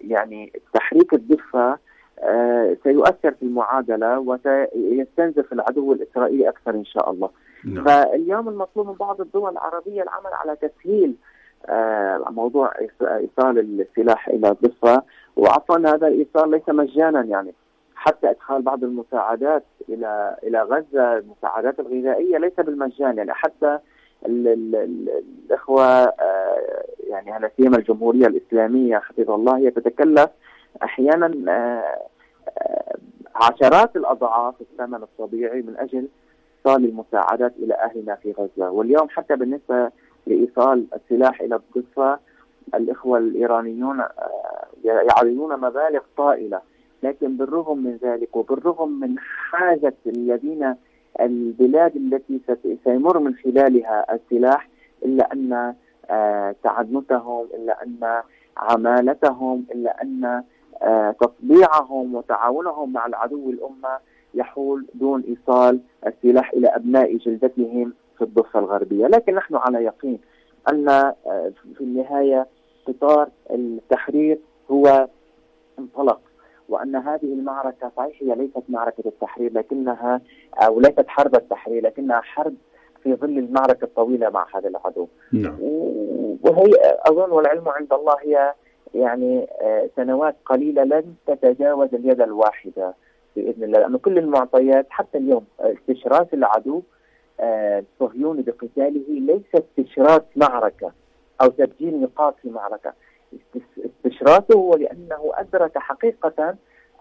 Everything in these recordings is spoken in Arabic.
يعني تحريك الضفة سيؤثر في المعادلة وسيستنزف العدو الإسرائيلي أكثر إن شاء الله. فاليوم المطلوب من بعض الدول العربية العمل على تسهيل موضوع إيصال السلاح إلى الضفة. وعفوا هذا الإيصال ليس مجانا، يعني حتى إدخال بعض المساعدات إلى غزة، المساعدات الغذائية ليس بالمجان، يعني حتى الإخوة يعني على سيما الجمهورية الإسلامية حفظ الله هي تتكلف أحيانا عشرات الأضعاف الثمن الطبيعي من أجل إيصال المساعدات إلى أهلنا في غزة. واليوم حتى بالنسبة لإيصال السلاح إلى الضفة الإخوة الإيرانيون يعرضون مبالغ طائلة، لكن بالرغم من ذلك وبالرغم من حاجة البلاد التي سيمر من خلالها السلاح، إلا أن تعنتهم، إلا أن عمالتهم، إلا أن تطبيعهم وتعاونهم مع العدو الأمة يحول دون إيصال السلاح إلى أبناء جلدتهم في الضفة الغربية. لكن نحن على يقين أن في النهاية قطار التحرير هو انطلق، وأن هذه المعركة صحيح هي ليست معركة التحرير لكنها أو ليست حرب التحرير، لكنها حرب في ظل المعركة الطويلة مع هذا العدو. وهي أظن والعلم عند الله هي يعني سنوات قليلة لن تتجاوز اليد الواحدة بإذن الله، لأن كل المعطيات حتى اليوم استشراس العدو الصهيوني بقتاله ليس استشراس معركة أو تسجيل نقاط في معركة. استشراسه هو لأنه أدرك حقيقة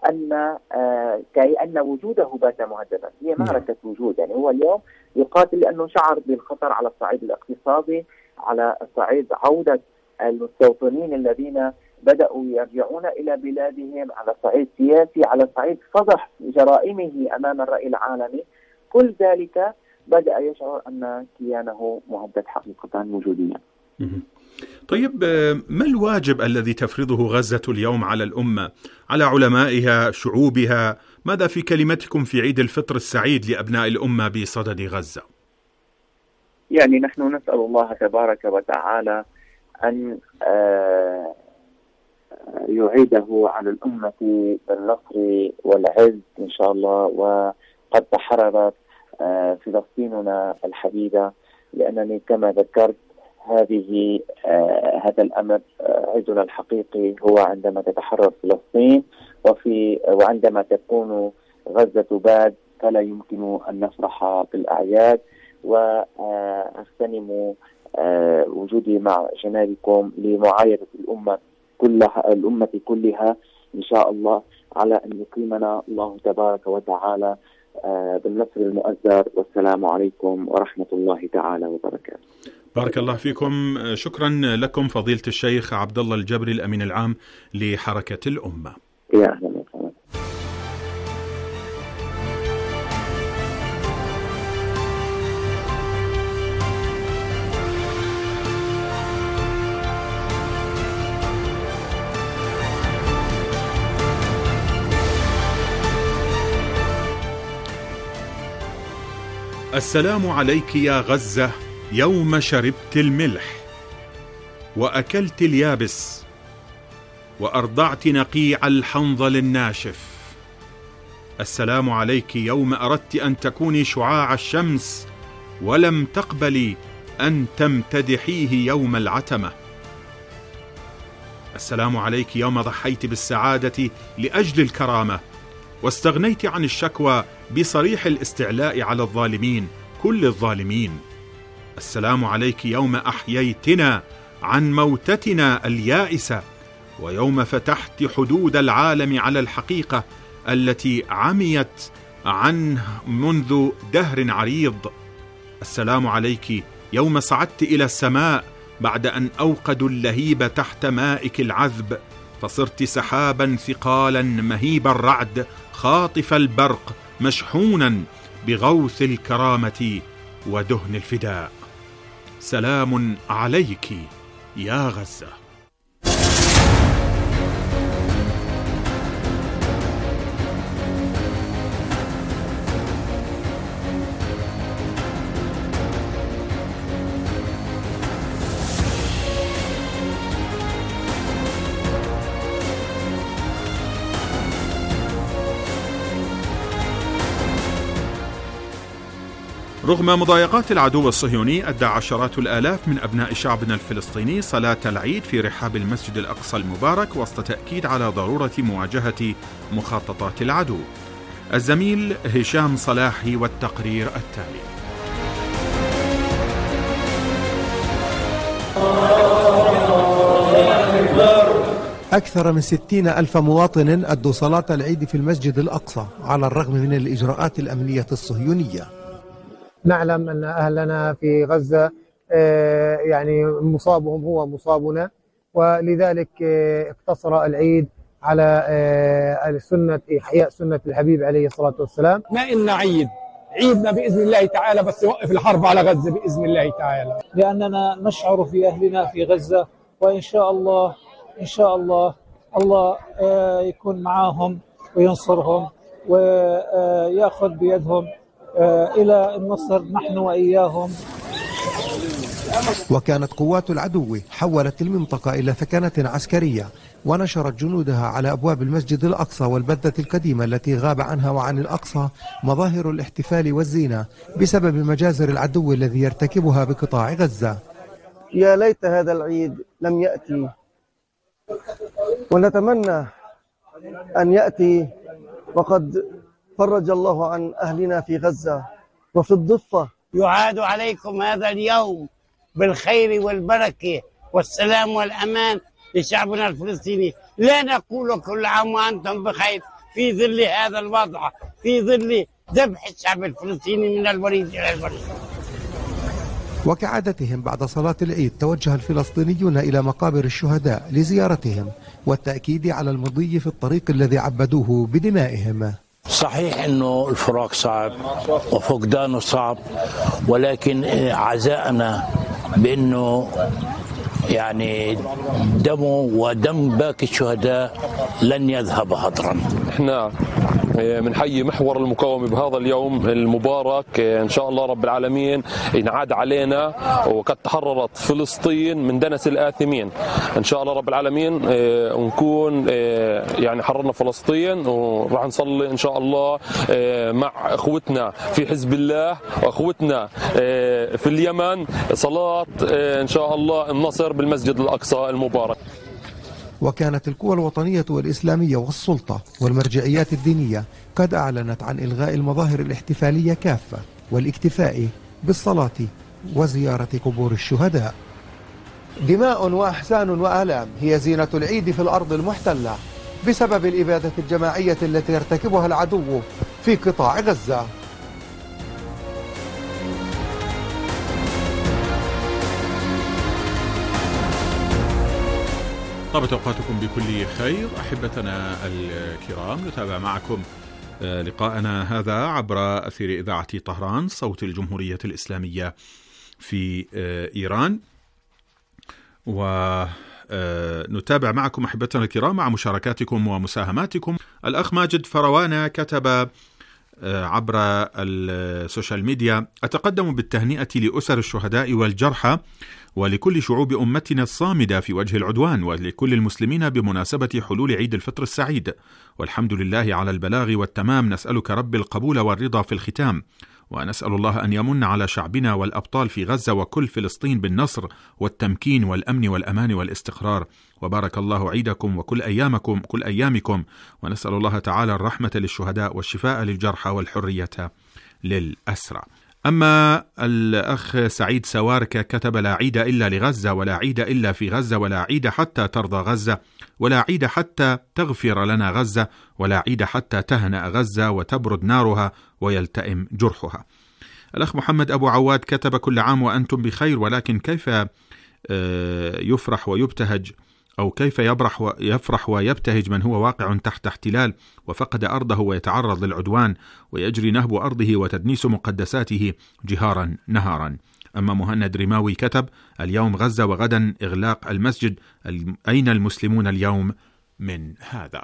أن وجوده بات مهددا. هي معركة وجود، يعني هو اليوم يقاتل لأنه شعر بالخطر على الصعيد الاقتصادي، على صعيد عودة المستوطنين الذين بدأوا يرجعون إلى بلادهم، على صعيد سياسي، على صعيد فضح جرائمه أمام الرأي العالمي. كل ذلك بدأ يشعر أن كيانه مهدد حقيقة وجوديا. طيب، ما الواجب الذي تفرضه غزة اليوم على الأمة، على علمائها، شعوبها؟ ماذا في كلمتكم في عيد الفطر السعيد لأبناء الأمة بصدد غزة؟ يعني نحن نسأل الله تبارك وتعالى أن يعيده على الأمة بالنصر والعز إن شاء الله. وقد تحررت فلسطيننا الحبيبة، لأنني كما ذكرت هذا الأمر عزنا الحقيقي هو عندما تتحرر فلسطين، وعندما تكون غزة تباد فلا يمكن أن نفرح بالأعياد. وأغتنم وجودي مع جنابكم لمعايدة الأمة كلها إن شاء الله على أن يكرمنا الله تبارك وتعالى بالنصر المؤزر. والسلام عليكم ورحمة الله تعالى وبركاته. بارك الله فيكم. شكرا لكم فضيلة الشيخ عبد الله الجبري الأمين العام لحركة الأمة. يا أهلا وسهلا. السلام عليك يا غزة يوم شربت الملح وأكلت اليابس وأرضعت نقيع الحنظل الناشف. السلام عليك يوم أردت أن تكوني شعاع الشمس ولم تقبلي أن تمتدحيه يوم العتمة. السلام عليك يوم ضحيت بالسعادة لأجل الكرامة واستغنيت عن الشكوى بصريح الاستعلاء على الظالمين كل الظالمين. السلام عليك يوم أحييتنا عن موتتنا اليائسة ويوم فتحت حدود العالم على الحقيقة التي عميت عنه منذ دهر عريض. السلام عليك يوم صعدت إلى السماء بعد أن أوقدوا اللهيب تحت مائك العذب فصرت سحابا ثقالا مهيب الرعد خاطف البرق مشحونا بغوث الكرامة ودهن الفداء. سلام عليك يا غزة. رغم مضايقات العدو الصهيوني، أدى عشرات الآلاف من أبناء شعبنا الفلسطيني صلاة العيد في رحاب المسجد الأقصى المبارك وسط تأكيد على ضرورة مواجهة مخططات العدو. الزميل هشام صلاحي والتقرير التالي. أكثر من 60,000 مواطن أدوا صلاة العيد في المسجد الأقصى على الرغم من الإجراءات الأمنية الصهيونية. نعلم أن أهلنا في غزة يعني مصابهم هو مصابنا، ولذلك اقتصر العيد على سنة إحياء سنة الحبيب عليه الصلاة والسلام. ما إلنا عيدنا بإذن الله تعالى، بس يوقف الحرب على غزة بإذن الله تعالى، لأننا نشعر في أهلنا في غزة، وإن شاء الله الله يكون معهم وينصرهم ويأخذ بيدهم إلى النصر نحن وإياهم. وكانت قوات العدو حولت المنطقة إلى ثكنة عسكرية، ونشرت جنودها على أبواب المسجد الأقصى والبلدة القديمة التي غاب عنها وعن الأقصى مظاهر الاحتفال والزينة بسبب مجازر العدو الذي يرتكبها بقطاع غزة. يا ليت هذا العيد لم يأتي، ونتمنى أن يأتي وقد فرج الله عن أهلنا في غزة وفي الضفة. يعاد عليكم هذا اليوم بالخير والبركة والسلام والأمان لشعبنا الفلسطيني. لا نقول كل عام وأنتم بخير في ظل هذا الوضع، في ظل ذبح الشعب الفلسطيني من الوريد إلى الوريد. وكعادتهم بعد صلاة العيد توجه الفلسطينيون إلى مقابر الشهداء لزيارتهم والتأكيد على المضي في الطريق الذي عبدوه بدمائهم. صحيح أنه الفراق صعب وفقدانه صعب، ولكن عزاءنا بأنه يعني دمه ودم باقي الشهداء لن يذهب هدرا. احنا بنحيي محور المقاومة بهذا اليوم المبارك، إن شاء الله رب العالمين ينعاد علينا وقد تحررت فلسطين من دنس الآثمين. إن شاء الله رب العالمين ونكون يعني حررنا فلسطين، وراح نصلي إن شاء الله مع أخوتنا في حزب الله وأخوتنا في اليمن صلاة إن شاء الله النصر بالمسجد الأقصى المبارك. وكانت القوى الوطنية والإسلامية والسلطة والمرجعيات الدينية قد أعلنت عن إلغاء المظاهر الاحتفالية كافة والاكتفاء بالصلاة وزيارة قبور الشهداء. دماء وأحزان وآلام هي زينة العيد في الأرض المحتلة بسبب الإبادة الجماعية التي يرتكبها العدو في قطاع غزة. طابت أوقاتكم بكل خير أحبتنا الكرام. نتابع معكم لقاءنا هذا عبر أثير إذاعة طهران صوت الجمهورية الإسلامية في إيران، ونتابع معكم أحبتنا الكرام مع مشاركاتكم ومساهماتكم. الأخ ماجد فروانا كتب عبر السوشيال ميديا: أتقدم بالتهنئة لأسر الشهداء والجرحى ولكل شعوب أمتنا الصامدة في وجه العدوان، ولكل المسلمين بمناسبة حلول عيد الفطر السعيد، والحمد لله على البلاغ والتمام. نسألك رب القبول والرضا في الختام، ونسأل الله أن يمن على شعبنا والأبطال في غزة وكل فلسطين بالنصر والتمكين والأمن والأمان والاستقرار، وبارك الله عيدكم وكل أيامكم، ونسأل الله تعالى الرحمة للشهداء والشفاء للجرحى والحرية للأسرى. أما الأخ سعيد سواركة كتب: لا عيد إلا لغزة، ولا عيد إلا في غزة، ولا عيد حتى ترضى غزة، ولا عيد حتى تغفر لنا غزة، ولا عيد حتى تهنأ غزة وتبرد نارها ويلتئم جرحها. الأخ محمد أبو عواد كتب: كل عام وأنتم بخير، ولكن كيف يفرح ويبتهج، أو كيف يفرح ويبتهج من هو واقع تحت احتلال وفقد أرضه ويتعرض للعدوان ويجري نهب أرضه وتدنيس مقدساته جهارا نهارا. أما مهند رماوي كتب: اليوم غزة وغدا إغلاق المسجد، أين المسلمون اليوم من هذا؟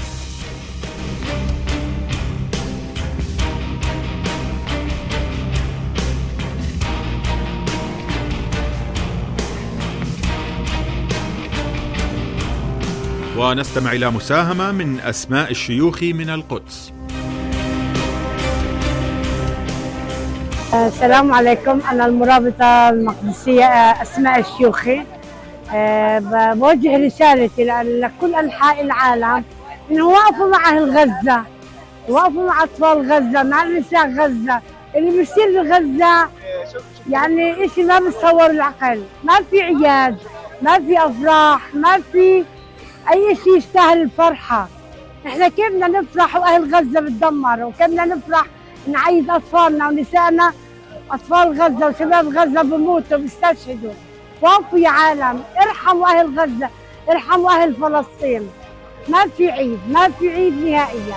ونستمع إلى مساهمة من أسماء الشيوخ من القدس. السلام عليكم. أنا المرابطة المقدسية أسماء الشيوخي. بوجه رسالتي لكل أنحاء العالم إنه وقفوا مع أهل غزة، وقفوا مع أطفال غزة، مع نساء غزة. اللي بيصير بغزة يعني إشي ما بتصور العقل. ما في عياد، ما في أفراح، ما في أي شيء يستاهل الفرحة. إحنا كيف بدنا نفرح وأهل غزة بتدمر؟ وكيف بدنا نفرح نعيد أطفالنا ونسائنا؟ أطفال غزة وشباب غزة بموتوا بيستشهدوا. وقفوا يا عالم، ارحموا أهل غزة، ارحموا أهل فلسطين. ما في عيد، ما في عيد نهائيا.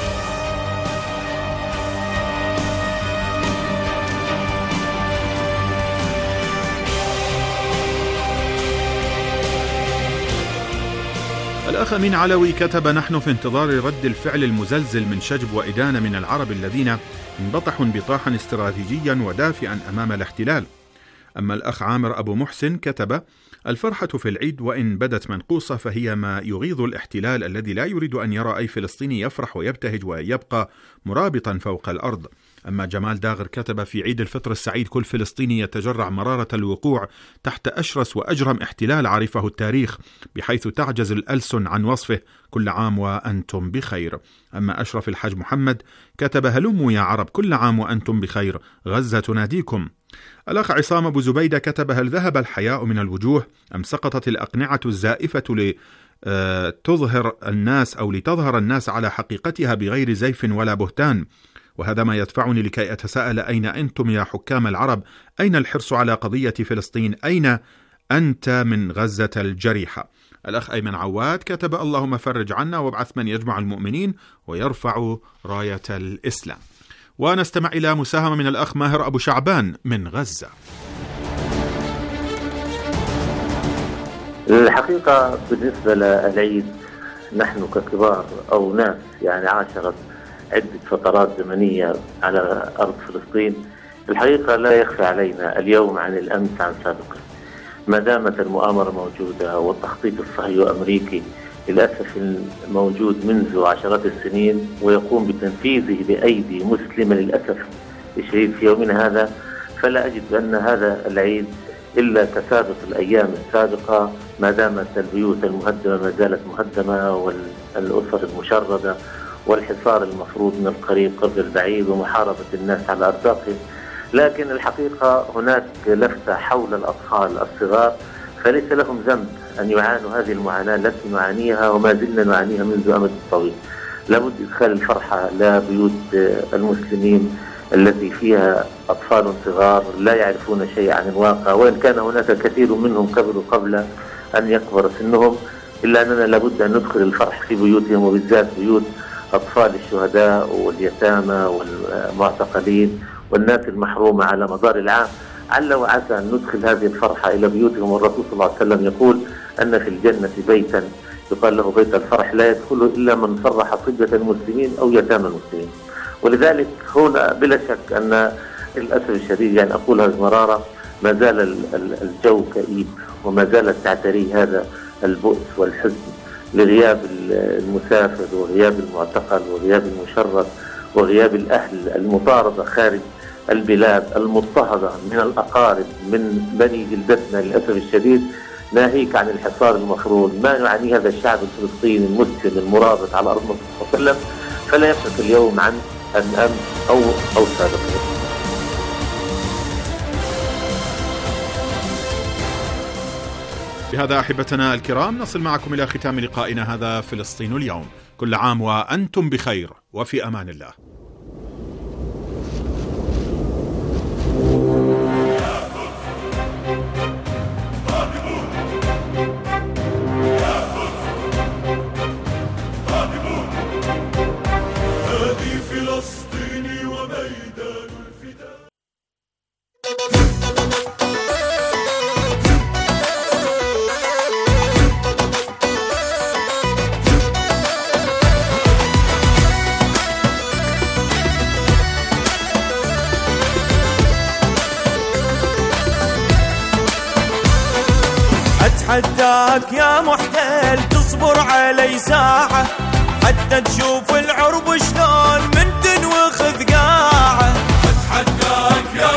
الأخ أمين علوي كتب: نحن في انتظار رد الفعل المزلزل من شجب وإدانة من العرب الذين انبطحوا انبطاحا استراتيجيا ودافئا أمام الاحتلال. أما الأخ عامر أبو محسن كتب: الفرحة في العيد وإن بدت منقوصة فهي ما يغيظ الاحتلال الذي لا يريد أن يرى أي فلسطيني يفرح ويبتهج ويبقى مرابطا فوق الأرض. أما جمال داغر كتب: في عيد الفطر السعيد كل فلسطيني يتجرع مرارة الوقوع تحت أشرس وأجرم احتلال عرفه التاريخ، بحيث تعجز الألسن عن وصفه. كل عام وأنتم بخير. أما أشرف الحاج محمد كتب: هلموا يا عرب، كل عام وأنتم بخير، غزة تناديكم. الأخ عصام أبو زبيدة كتب: هل ذهب الحياء من الوجوه أم سقطت الأقنعة الزائفة لتظهر الناس أو لتظهر الناس على حقيقتها بغير زيف ولا بهتان؟ وهذا ما يدفعني لكي أتساءل: أين أنتم يا حكام العرب؟ أين الحرص على قضية فلسطين؟ أين أنت من غزة الجريحة؟ الأخ أيمن عواد كتب: اللهم فرج عنا وابعث من يجمع المؤمنين ويرفع راية الإسلام. ونستمع إلى مساهمة من الأخ ماهر أبو شعبان من غزة. الحقيقة بالنسبة للعيد، نحن ككبار أو ناس يعني عاشرت عدة فترات زمنية على أرض فلسطين، الحقيقة لا يخفى علينا اليوم عن الأمس عن سابقه. ما دامت المؤامرة موجودة والتخطيط الصهيوني الأمريكي للأسف موجود منذ عشرات السنين ويقوم بتنفيذه بأيدي مسلمة للأسف الشديد في يومنا هذا، فلا أجد أن هذا العيد إلا كسابق الأيام السابقة. ما دامت البيوت المهدمة ما زالت مهدمة، والأسر المشردة، والحصار المفروض من القريب قبل البعيد، ومحاربة الناس على أرزاقهم. لكن الحقيقة هناك لفتة حول الأطفال الصغار، فليس لهم ذنب أن يعانوا هذه المعاناة التي نعانيها وما زلنا نعانيها منذ أمد طويل. لابد إدخال الفرحة لبيوت المسلمين التي فيها أطفال صغار لا يعرفون شيء عن الواقع، وإن كان هناك كثير منهم كبروا قبل أن يكبر سنهم، إلا أننا لابد أن ندخل الفرح في بيوتهم، وبالذات بيوت أطفال الشهداء واليتامى والمعتقلين والناس المحرومة على مدار العام. عل وعسى أن ندخل هذه الفرحة إلى بيوتهم. والرسول صلى الله عليه وسلم يقول أن في الجنة بيتا يقال له بيت الفرح لا يدخله إلا من فرح صبية المسلمين أو يتامى المسلمين. ولذلك هنا بلا شك أن للأسف الشديد يعني أقولها بمرارة ما زال الجو كئيب، وما زالت تعتري هذا البؤس والحزن لغياب المسافر وغياب المعتقل وغياب المشرد وغياب الأهل المطاردة خارج البلاد المضطهدة من الأقارب من بني جلدتنا للأسف الشديد، ناهيك عن الحصار المفروض ما يعاني هذا الشعب الفلسطيني المسلم المرابط على أرض مصر صلى الله عليه وسلم، فلا يفرق اليوم عن الأمس أو سابقا. بهذا أحبتنا الكرام نصل معكم إلى ختام لقائنا هذا فلسطين اليوم. كل عام وأنتم بخير وفي أمان الله. هذه فلسطين وميدان الفداء. أتحداك يا محتل تصبر علي ساعة حتى تشوف العرب شلون من دنوخ ذقاعة. أتحداك يا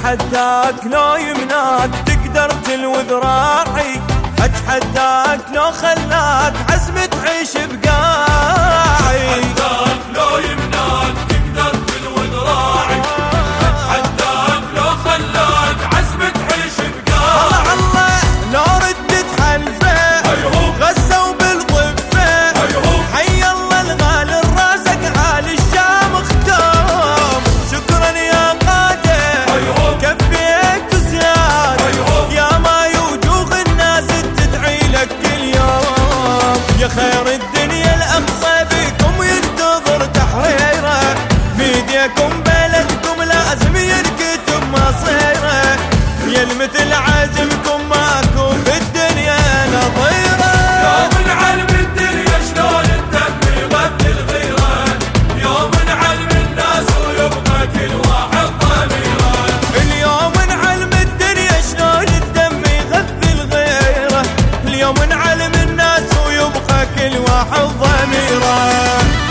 أتحداك لو يمناك تقدر تلو ذراعي، أتحداك لو خلاك عزم تعيش بقاعي. أتحداك لو يمناك تقدر تلو ذراعي، أتحداك لو خلاك عزم تعيش بقاعي. الله لو ردت حلفه غزة وبالضفة، حي الله الغالي الرازق عالي الشام اختام. شكرا يا قادة كفيك زيادة، يا ما يوجوه الناس تدعي لك كل يوم. يا خير الدنيا الأقصى بكم ينتظر تحريره، بيديكم بلدكم لازم ينكتب مصيره. يا المثل عازمكم ماكو بالدنيا نظيره. يوم نعلم الدنيا شلون الدم يغذي الغيره، يوم نعلم الناس ويبقى كل واحد ضميره. اليوم نعلم الدنيا شلون الدم يغذي الغيره، اليوم نعلم الناس ويبقى كل واحد ضميره.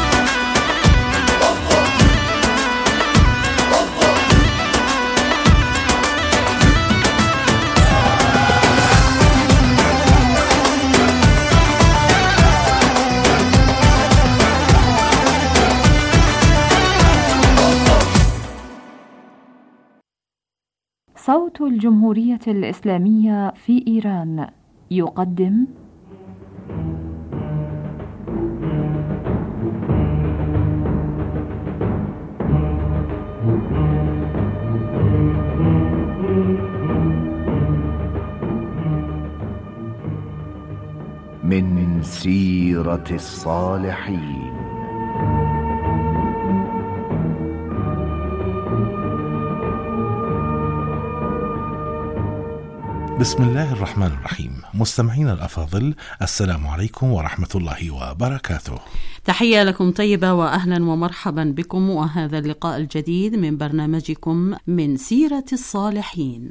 صوت الجمهورية الإسلامية في إيران يقدم من سيرة الصالحين. بسم الله الرحمن الرحيم. مستمعين الأفاضل، السلام عليكم ورحمة الله وبركاته. تحية لكم طيبة وأهلا ومرحبا بكم، وهذا اللقاء الجديد من برنامجكم من سيرة الصالحين.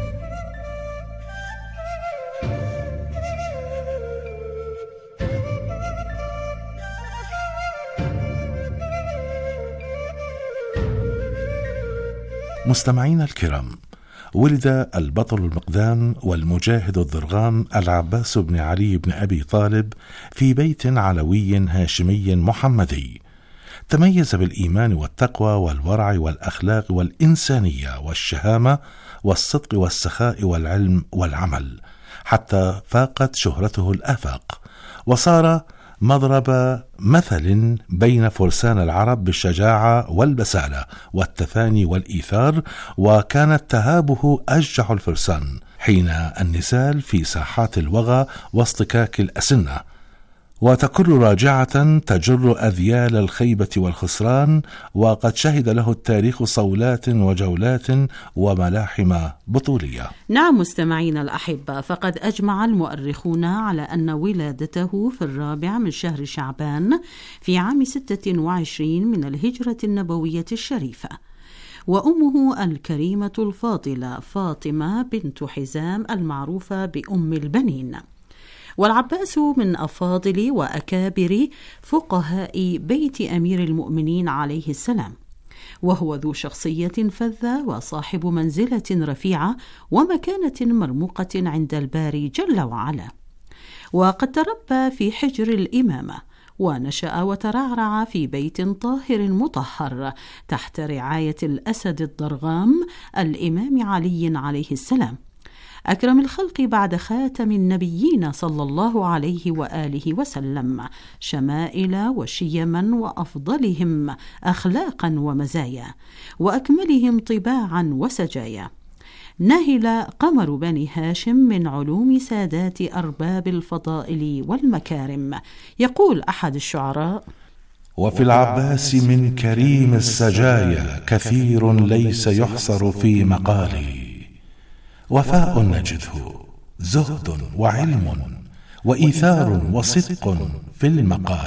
مستمعين الكرام، ولد البطل المقدام والمجاهد الضرغام العباس بن علي بن أبي طالب في بيت علوي هاشمي محمدي، تميز بالإيمان والتقوى والورع والأخلاق والإنسانية والشهامة والصدق والسخاء والعلم والعمل، حتى فاقت شهرته الآفاق، وصار مضرب مثل بين فرسان العرب بالشجاعة والبسالة والتفاني والإيثار، وكانت تهابه أشجع الفرسان حين النسال في ساحات الوغى واصطكاك الأسنة، وتكر راجعة تجر أذيال الخيبة والخسران، وقد شهد له التاريخ صولات وجولات وملاحم بطولية. نعم مستمعين الأحبة، فقد أجمع المؤرخون على أن ولادته في 4 من شهر شعبان في عام 26 من الهجرة النبوية الشريفة، وأمه الكريمة الفاضلة فاطمة بنت حزام المعروفة بأم البنين. والعباس من أفاضل وأكابر فقهاء بيت أمير المؤمنين عليه السلام، وهو ذو شخصية فذة وصاحب منزلة رفيعة ومكانة مرموقة عند الباري جل وعلا. وقد تربى في حجر الإمامة، ونشأ وترعرع في بيت طاهر مطهر تحت رعاية الأسد الضرغام الإمام علي عليه السلام، أكرم الخلق بعد خاتم النبيين صلى الله عليه وآله وسلم، شمائل وشيما وأفضلهم أخلاقا ومزايا، وأكملهم طباعا وسجايا. نهل قمر بني هاشم من علوم سادات أرباب الفضائل والمكارم. يقول أحد الشعراء: وفي العباس من كريم السجايا كثير ليس يحصر في مقالي، وفاء نجده زهد وعلم وإيثار وصدق في المقال،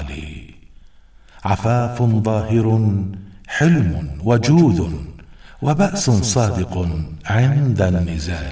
عفاف ظاهر حلم وجود وبأس صادق عند النزال.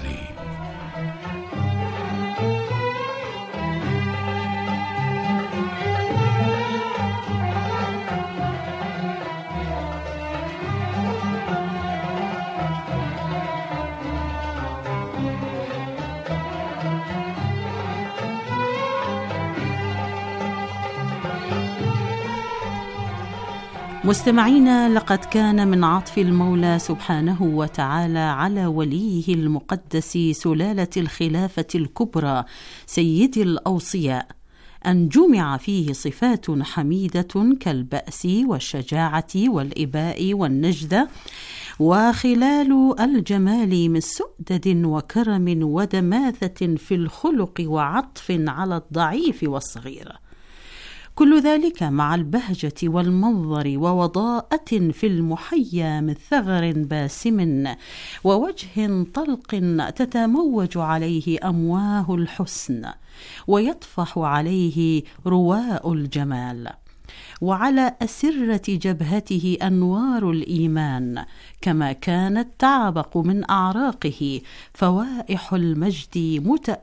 مستمعينا، لقد كان من عطف المولى سبحانه وتعالى على وليه المقدس سلالة الخلافة الكبرى سيد الأوصياء أن جمع فيه صفات حميدة كالبأس والشجاعة والإباء والنجدة، وخلال الجمال من سؤدد وكرم ودماثة في الخلق وعطف على الضعيف والصغير، كل ذلك مع البهجة والمنظر ووضاءة في المحيا من ثغر باسم ووجه طلق تتموج عليه أمواه الحسن ويطفح عليه رواء الجمال، وعلى أسرة جبهته أنوار الإيمان، كما كانت تعبق من أعراقه فوائح المجد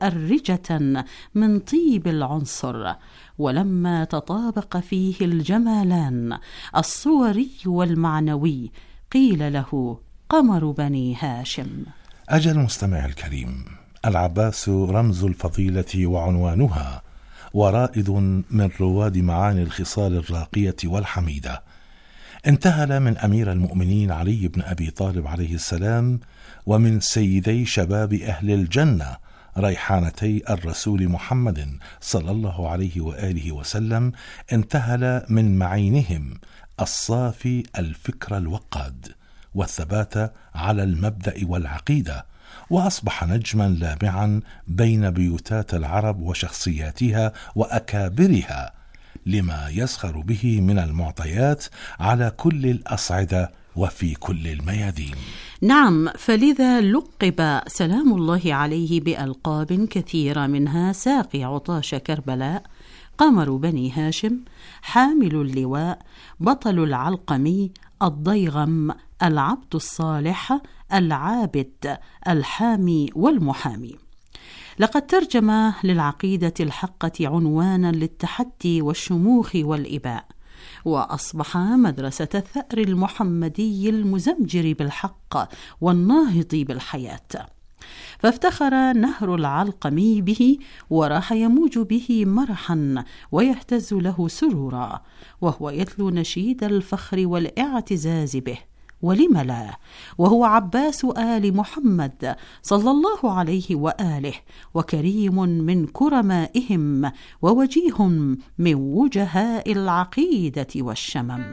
متأرجة من طيب العنصر. ولما تطابق فيه الجمالان الصوري والمعنوي قيل له قمر بني هاشم. أجل مستمع الكريم، العباس رمز الفضيلة وعنوانها، ورائد من رواد معاني الخصال الراقية والحميدة. انتهل من أمير المؤمنين علي بن أبي طالب عليه السلام ومن سيدي شباب أهل الجنة ريحانتي الرسول محمد صلى الله عليه وآله وسلم، انتهل من معينهم الصافي الفكر الوقاد والثبات على المبدأ والعقيدة، وأصبح نجما لامعا بين بيوتات العرب وشخصياتها وأكابرها، لما يسخر به من المعطيات على كل الأصعدة وفي كل الميادين. نعم، فلذا لقب سلام الله عليه بألقاب كثيرة، منها ساقي عطاش كربلاء، قمر بني هاشم، حامل اللواء، بطل العلقمي، الضيغم، العبد الصالح، العابد، الحامي والمحامي. لقد ترجم للعقيدة الحقة عنوانا للتحدي والشموخ والإباء، وأصبح مدرسة الثأر المحمدي المزمجر بالحق والناهض بالحياة. فافتخر نهر العلقمي به، وراح يموج به مرحا ويهتز له سرورا، وهو يتلو نشيد الفخر والاعتزاز به، ولم لا، وهو عباس آل محمد صلى الله عليه وآله، وكريم من كرمائهم، ووجيه من وجهاء العقيدة والشمم.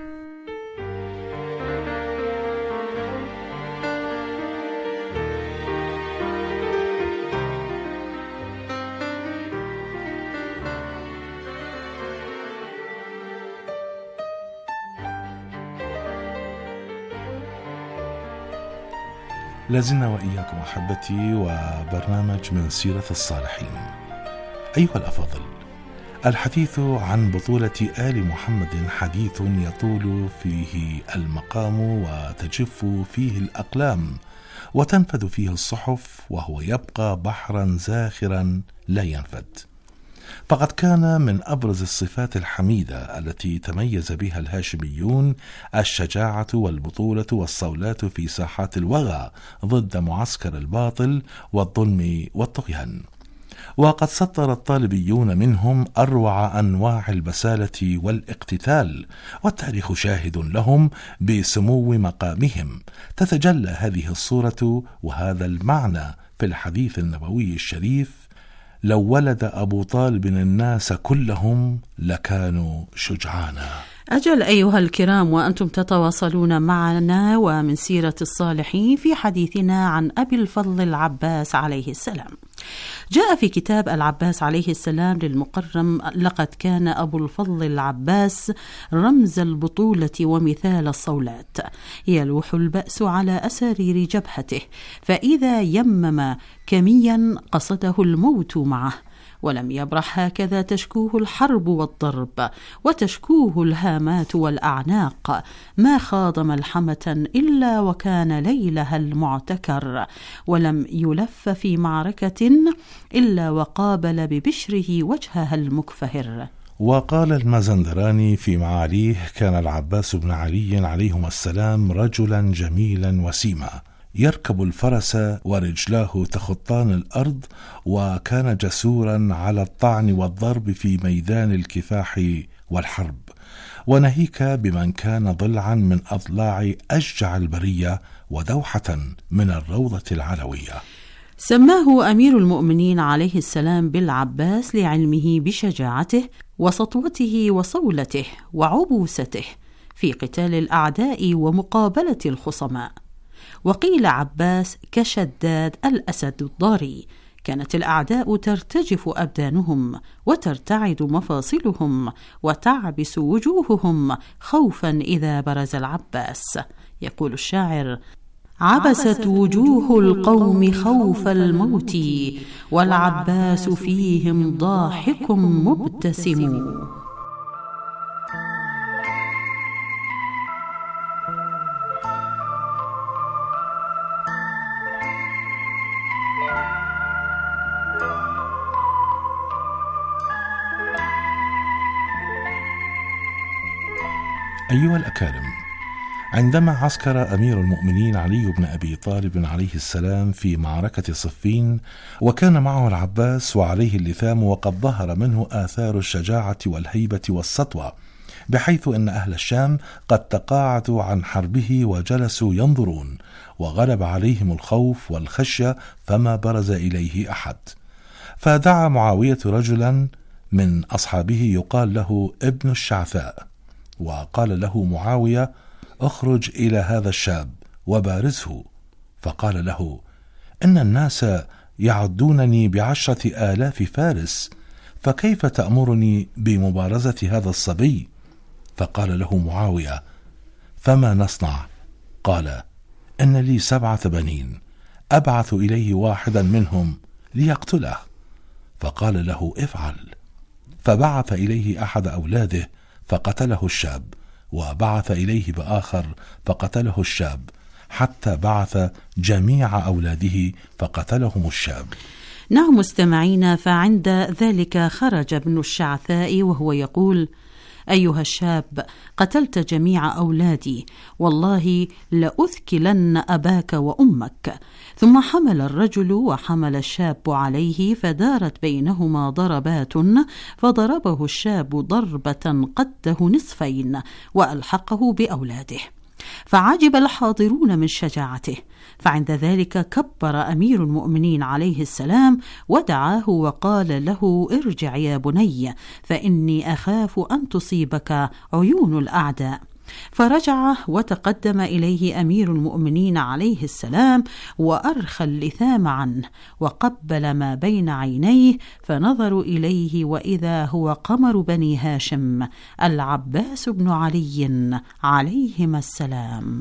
لازلنا وإياكم أحبتي وبرنامج من سيرة الصالحين. أيها الأفاضل، الحديث عن بطولة آل محمد حديث يطول فيه المقام وتجف فيه الأقلام وتنفذ فيه الصحف، وهو يبقى بحرا زاخرا لا ينفد. فقد كان من أبرز الصفات الحميدة التي تميز بها الهاشميون الشجاعة والبطولة والصولات في ساحات الوغى ضد معسكر الباطل والظلم والطغيان. وقد سطر الطالبيون منهم أروع أنواع البسالة والاقتتال، والتاريخ شاهد لهم بسمو مقامهم. تتجلى هذه الصورة وهذا المعنى في الحديث النبوي الشريف: لو ولد أبو طالب الناس كلهم لكانوا شجعانا. أجل أيها الكرام، وأنتم تتواصلون معنا ومن سيرة الصالحين في حديثنا عن أبي الفضل العباس عليه السلام. جاء في كتاب العباس عليه السلام للمقرم: لقد كان أبو الفضل العباس رمز البطولة ومثال الصولات، يلوح البأس على أسارير جبهته، فإذا يمم كميا قصده الموت معه، ولم يبرح هكذا تشكوه الحرب والضرب، وتشكوه الهامات والأعناق، ما خاض ملحمة إلا وكان ليلها المعتكر، ولم يلف في معركة إلا وقابل ببشره وجهها المكفهر. وقال المازندراني في معاليه: كان العباس بن علي عليهما السلام رجلا جميلا وسيما، يركب الفرس ورجلاه تخطان الأرض، وكان جسورا على الطعن والضرب في ميدان الكفاح والحرب، وناهيك بمن كان ضلعا من أضلاع أشجع البرية ودوحة من الروضة العلوية. سماه أمير المؤمنين عليه السلام بالعباس لعلمه بشجاعته وسطوته وصولته وعبوسته في قتال الأعداء ومقابلة الخصماء. وقيل عباس كشداد الأسد الضاري، كانت الأعداء ترتجف أبدانهم وترتعد مفاصلهم وتعبس وجوههم خوفا إذا برز العباس. يقول الشاعر: عبست وجوه القوم خوف الموت والعباس فيهم ضاحك مبتسم. أيها الأكارم، عندما عسكر أمير المؤمنين علي بن أبي طالب عليه السلام في معركة صفين، وكان معه العباس وعليه اللثام، وقد ظهر منه آثار الشجاعة والهيبة والسطوة، بحيث أن أهل الشام قد تقاعدوا عن حربه وجلسوا ينظرون، وغلب عليهم الخوف والخشية فما برز إليه أحد. فدعا معاوية رجلا من أصحابه يقال له ابن الشعثاء، وقال له معاوية: اخرج إلى هذا الشاب وبارزه. فقال له: إن الناس يعدونني ب10,000 فارس، فكيف تأمرني بمبارزة هذا الصبي؟ فقال له معاوية: فما نصنع؟ قال: إن لي 7 بنين، أبعث إليه واحدا منهم ليقتله. فقال له: افعل. فبعث إليه أحد أولاده فقتله الشاب، وبعث إليه بآخر فقتله الشاب، حتى بعث جميع أولاده فقتلهم الشاب. نعم مستمعين، فعند ذلك خرج ابن الشعثاء وهو يقول: أيها الشاب، قتلت جميع أولادي، والله لأثكلن أباك وأمك. ثم حمل الرجل وحمل الشاب عليه، فدارت بينهما ضربات، فضربه الشاب ضربة قده نصفين وألحقه بأولاده، فعجب الحاضرون من شجاعته. فعند ذلك كبر أمير المؤمنين عليه السلام ودعاه وقال له: ارجع يا بني، فإني أخاف أن تصيبك عيون الأعداء. فرجع وتقدم إليه أمير المؤمنين عليه السلام وأرخى اللثام عنه وقبل ما بين عينيه، فنظروا إليه وإذا هو قمر بني هاشم العباس بن علي عليهما السلام.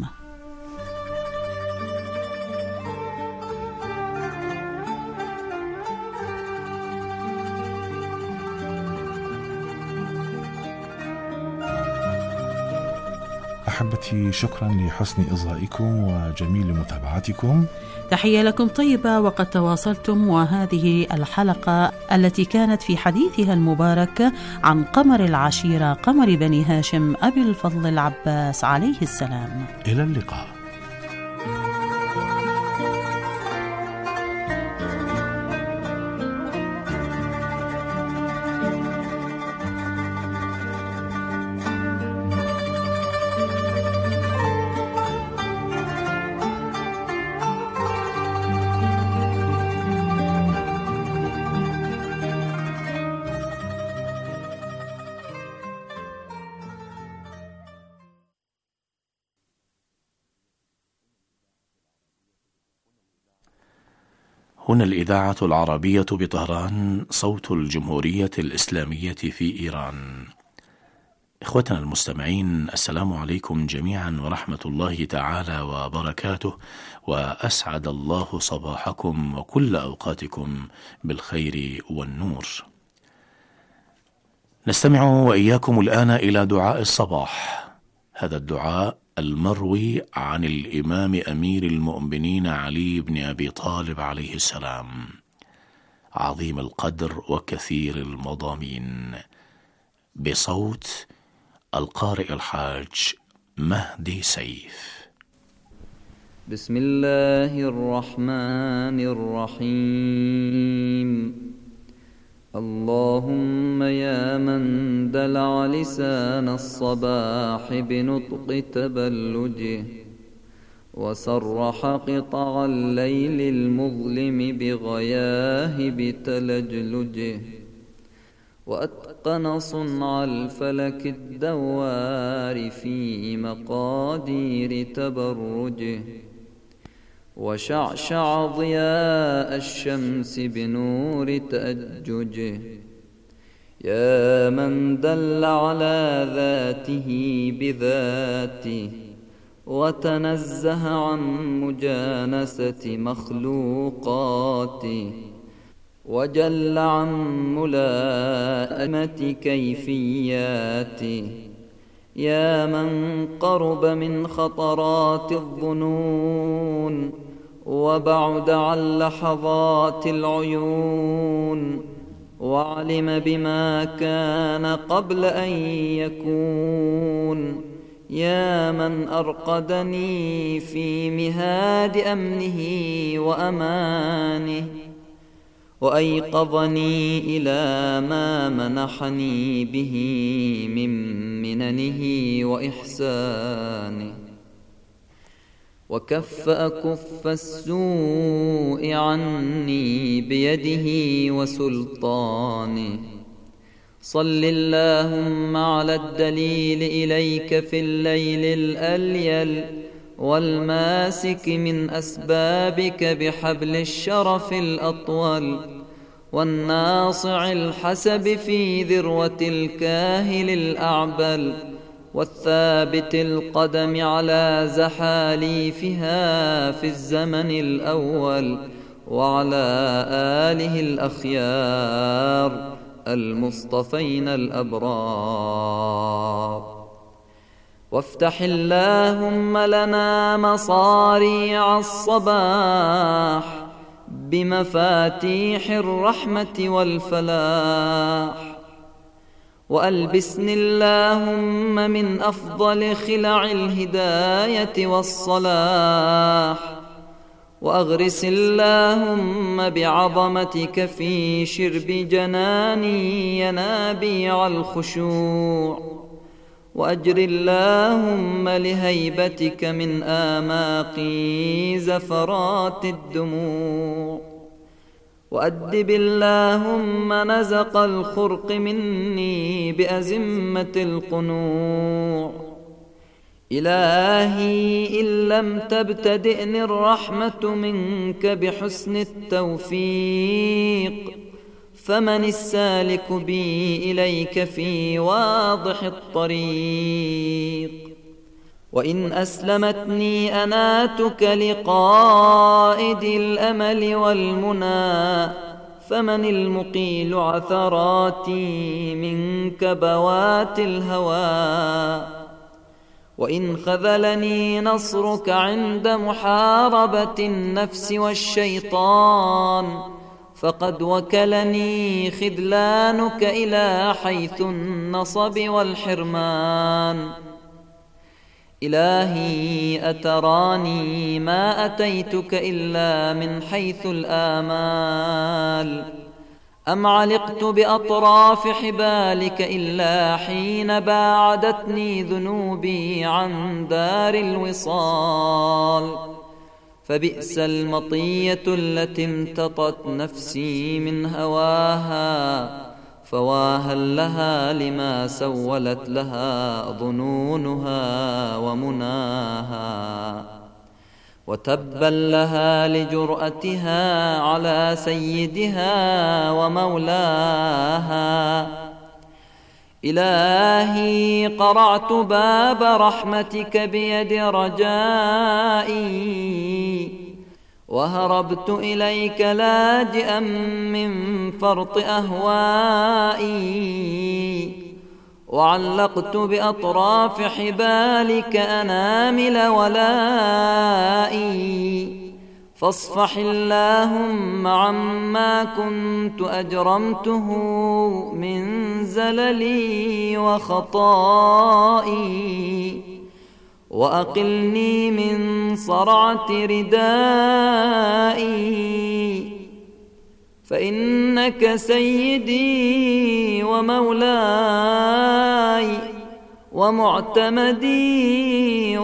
أحبتي، شكرا لحسن إصغائكم وجميل متابعتكم. تحية لكم طيبة، وقد تواصلتم، وهذه الحلقة التي كانت في حديثها المبارك عن قمر العشيرة قمر بني هاشم أبي الفضل العباس عليه السلام. إلى اللقاء. هنا الإذاعة العربية بطهران، صوت الجمهورية الإسلامية في إيران. إخوتنا المستمعين، السلام عليكم جميعا ورحمة الله تعالى وبركاته، وأسعد الله صباحكم وكل أوقاتكم بالخير والنور. نستمع وإياكم الآن إلى دعاء الصباح، هذا الدعاء المروي عن الإمام أمير المؤمنين علي بن أبي طالب عليه السلام، عظيم القدر وكثير المضامين، بصوت القارئ الحاج مهدي سيف. بسم الله الرحمن الرحيم. اللهم يا من دلع لسان الصباح بنطق تبلجه، وسرح قطع الليل المظلم بغياهب تلجلجه، وأتقن صنع الفلك الدوار في مقادير تبرجه، وشعشع ضياء الشمس بنور تأججه. يا من دل على ذاته بذاته، وتنزه عن مجانسة مخلوقاته، وجل عن ملائمة كيفياته. يا من قرب من خطرات الظنون، وبعد عن لحظات العيون، وعلم بما كان قبل أن يكون. يا من أرقدني في مهاد أمنه وأمانه، وأيقظني إلى ما منحني به من مننه وإحسانه، وكف أكف السوء عني بيده وسلطانه. صل اللهم على الدليل إليك في الليل الأليل، والماسك من أسبابك بحبل الشرف الأطول، والناصع الحسب في ذروة الكاهل الأعبل، والثابت القدم على زحاليفها في الزمن الأول، وعلى آله الأخيار المصطفين الأبرار. وافتح اللهم لنا مصاريع الصباح بمفاتيح الرحمة والفلاح، وألبسني اللهم من أفضل خلع الهداية والصلاح، وأغرس اللهم بعظمتك في شرب جناني ينابيع الخشوع، وأجر اللهم لهيبتك من آماقي زفرات الدموع، وأدب اللهم نزق الخرق مني بأزمة القنوع. إلهي إن لم تبتدئني الرحمة منك بحسن التوفيق، فمن السالك بي إليك في واضح الطريق. وإن أسلمتني أناتك لقائد الأمل والمنى، فمن المقيل عثراتي من كبوات الهوى. وإن خذلني نصرك عند محاربة النفس والشيطان، فقد وكلني خذلانك إلى حيث النصب والحرمان. إلهي أتراني ما أتيتك إلا من حيث الآمال، أم علقت بأطراف حبالك إلا حين باعدتني ذنوبي عن دار الوصال. فبئس المطية التي امتطت نفسي من هواها، فواها لها لما سولت لها ظنونها ومناها، وتبا لها لجرأتها على سيدها ومولاها. إلهي قرعت باب رحمتك بيد رجائي، وهربت إليك لاجئا من فرط أهوائي، وعلقت بأطراف حبالك أنامل ولائي. فاصفح اللهم عما كنت أجرمته من زللي وخطائي، وأقلني من صرعة ردائي. فإنك سيدي ومولاي ومعتمدي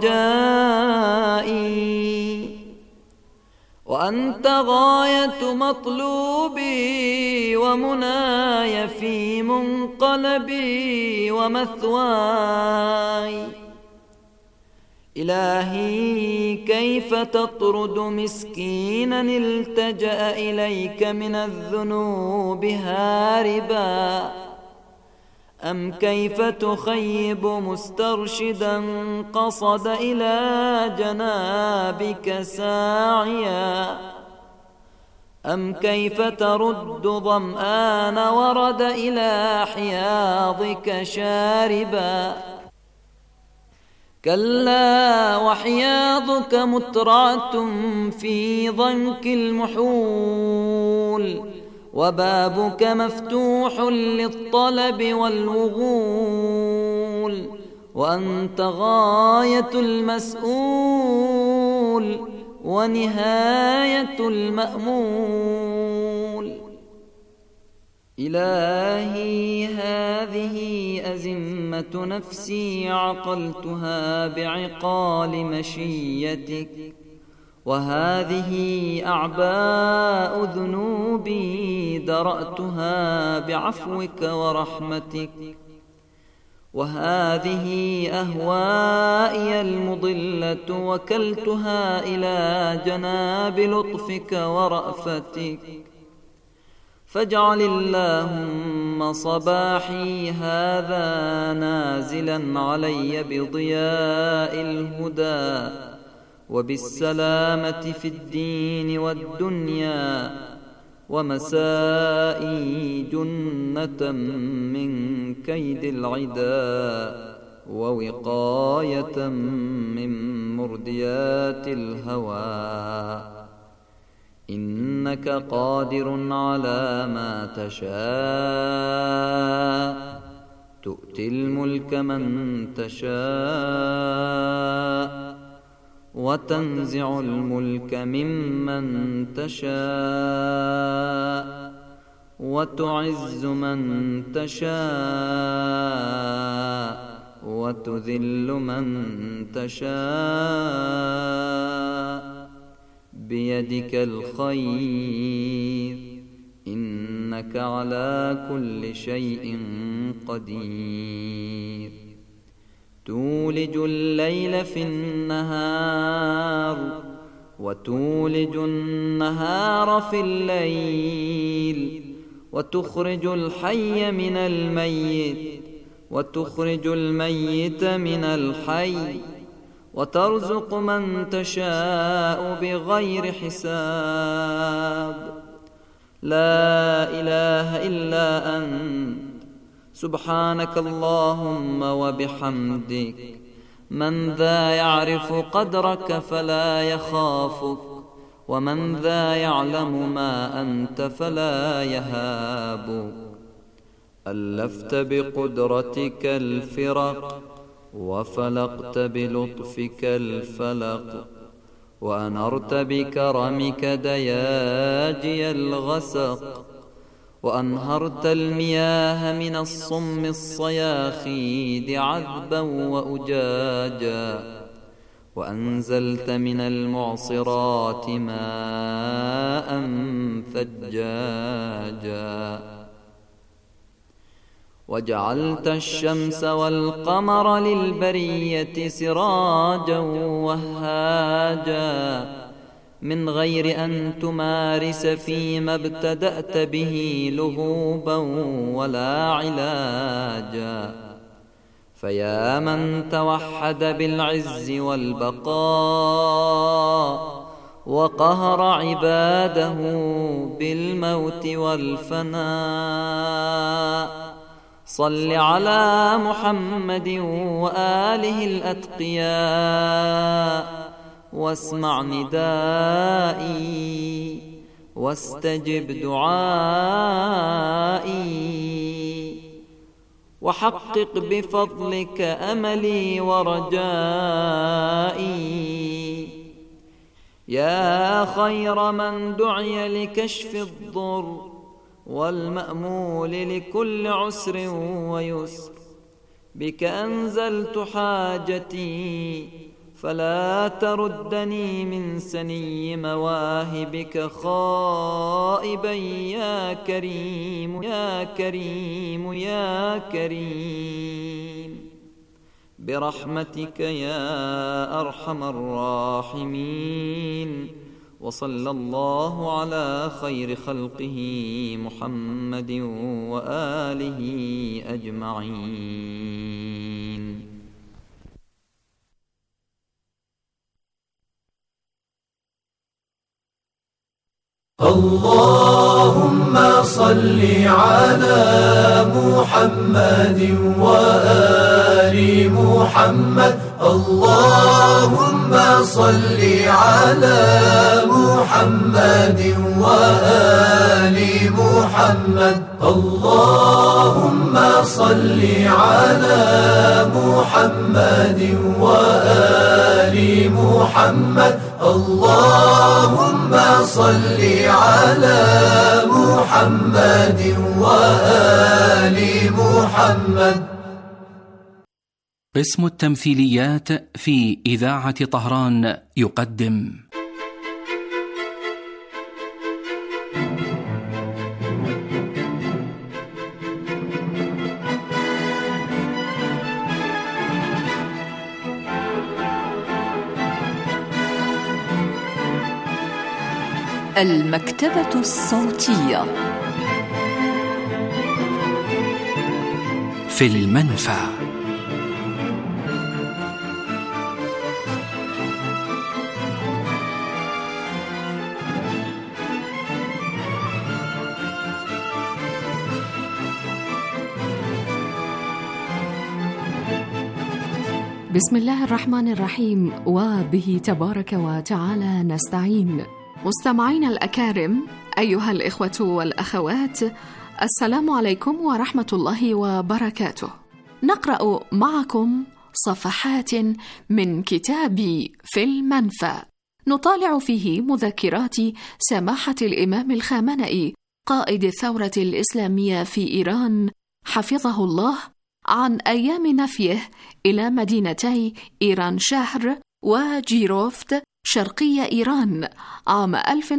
ورجائي، وأنت غاية مطلوبي ومناي في منقلبي ومثواي. إلهي كيف تطرد مسكينا التجأ إليك من الذنوب هاربا، أم كيف تخيب مسترشدا قصد إلى جنابك ساعيا، أم كيف ترد ظمآن ورد إلى حياضك شاربا. كلا وحياضك مترعة في ضنك المحول، وبابك مفتوح للطلب والوغول، وأنت غاية المسؤول ونهاية المأمول. إلهي هذه أزمة نفسي عقلتها بعقال مشيتك، وهذه أعباء ذنوبي درأتها بعفوك ورحمتك، وهذه أهوائي المضلة وكلتها إلى جناب لطفك ورأفتك. فاجعل اللهم صباحي هذا نازلا علي بضياء الهدى وبالسلامة في الدين والدنيا، ومسائي جنة من كيد العدا ووقاية من مرديات الهوى. إنك قادر على ما تشاء، تؤتي الملك من تشاء وتنزع الملك ممن تشاء وتعز من تشاء وتذل من تشاء. بيدك الخير، إنك على كل شيء قدير. تولج الليل في النهار وتولج النهار في الليل، وتخرج الحي من الميت وتخرج الميت من الحي، وترزق من تشاء بغير حساب. لا إله إلا أنت سبحانك اللهم وبحمدك. من ذا يعرف قدرك فلا يخافك، ومن ذا يعلم ما أنت فلا يهابك. ألفت بقدرتك الفرق، وفلقت بلطفك الفلق، وأنرت بكرمك دياجي الغسق، وأنهرت المياه من الصم الصياخيد عذبا وأجاجا، وأنزلت من المعصرات ماء ثجاجا، وجعلت الشمس والقمر للبرية سراجا وهاجا، من غير أن تمارس فيما ابتدأت به لهوبا ولا علاجا. فيا من توحد بالعز والبقاء، وقهر عباده بالموت والفناء، صل على محمد وآله الأتقياء، واسمع ندائي واستجب دعائي، وحقق بفضلك أملي ورجائي. يا خير من دعي لكشف الضر والمأمول لكل عسر ويسر، بك أنزلت حاجتي فلا تردني من سني مواهبك خائبا يا كريم يا كريم يا كريم، برحمتك يا أرحم الراحمين. وصلى الله على خير خلقه محمد وآله أجمعين. اللهم صل على محمد وآل محمد. اللهم صل على محمد وآل محمد. اللهم صل على محمد وآل محمد. اللهم صل على محمد وآل محمد. قسم التمثيليات في إذاعة طهران يقدم المكتبة الصوتية في المنفى. بسم الله الرحمن الرحيم، وبه تبارك وتعالى نستعين. مستمعين الأكارم، أيها الإخوة والأخوات، السلام عليكم ورحمة الله وبركاته. نقرأ معكم صفحات من كتاب في المنفى، نطالع فيه مذكرات سماحة الإمام الخامنئي قائد الثورة الإسلامية في إيران حفظه الله عن أيام نفيه إلى مدينتي إيران شهر وجيروفت شرقي إيران عام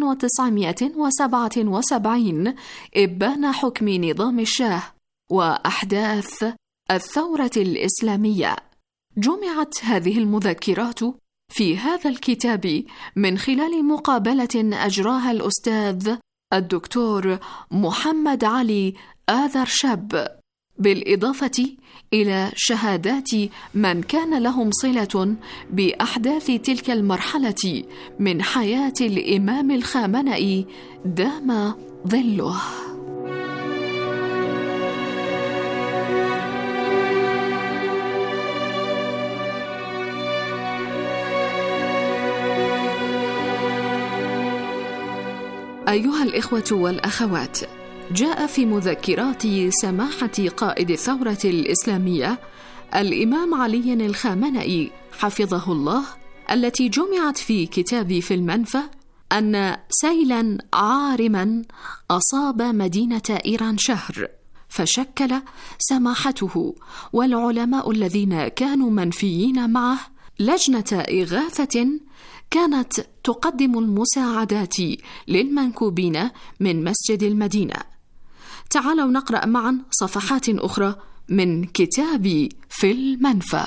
1977 إبان حكم نظام الشاه وأحداث الثورة الإسلامية. جمعت هذه المذكرات في هذا الكتاب من خلال مقابلة أجراها الأستاذ الدكتور محمد علي آذرشاب، بالإضافة إلى شهادات من كان لهم صلة بأحداث تلك المرحلة من حياة الإمام الخامنئي دام ظله. أيها الإخوة والأخوات، جاء في مذكرات سماحة قائد الثورة الإسلامية الإمام علي الخامنئي حفظه الله، التي جمعت في كتاب في المنفى، أن سيلا عارما أصاب مدينة إيران شهر، فشكل سماحته والعلماء الذين كانوا منفيين معه لجنة إغاثة كانت تقدم المساعدات للمنكوبين من مسجد المدينة. تعالوا نقرأ معا صفحات أخرى من كتاب في المنفى.